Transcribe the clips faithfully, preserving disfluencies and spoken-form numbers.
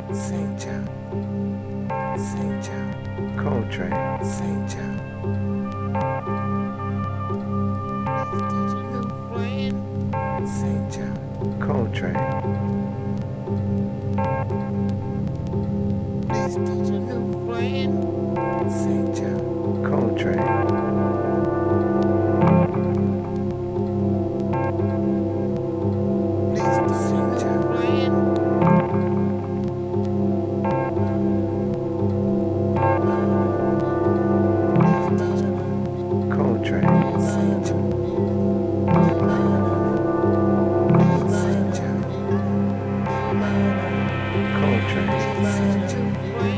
Saint John, Saint John, Coltrane, Saint John. Saint John, Coltrane. Please teach a new friend. Saint John, Coltrane. Please teach a Saint new John, friend. Coltrane. Saint John, Saint John, Coltrane. Saint John,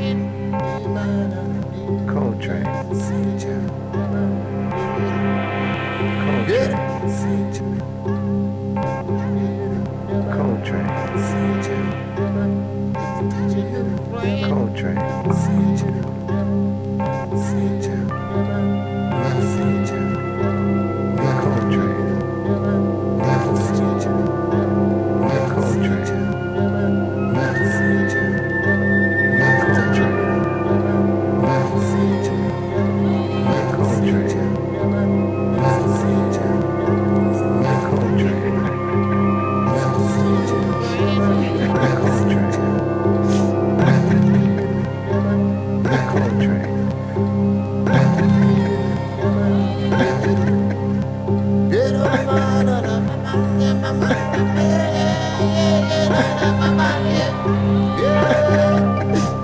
Coltrane. Saint John, Coltrane. Saint John, Coltrane. Saint John, Coltrane. Saint John, Saint John, Saint John, Coltrane. Saint John, Coltrane. Saint John, Coltrane. Saint John, Coltrane. Saint John, Coltrane. Saint John, Coltrane. Yeah.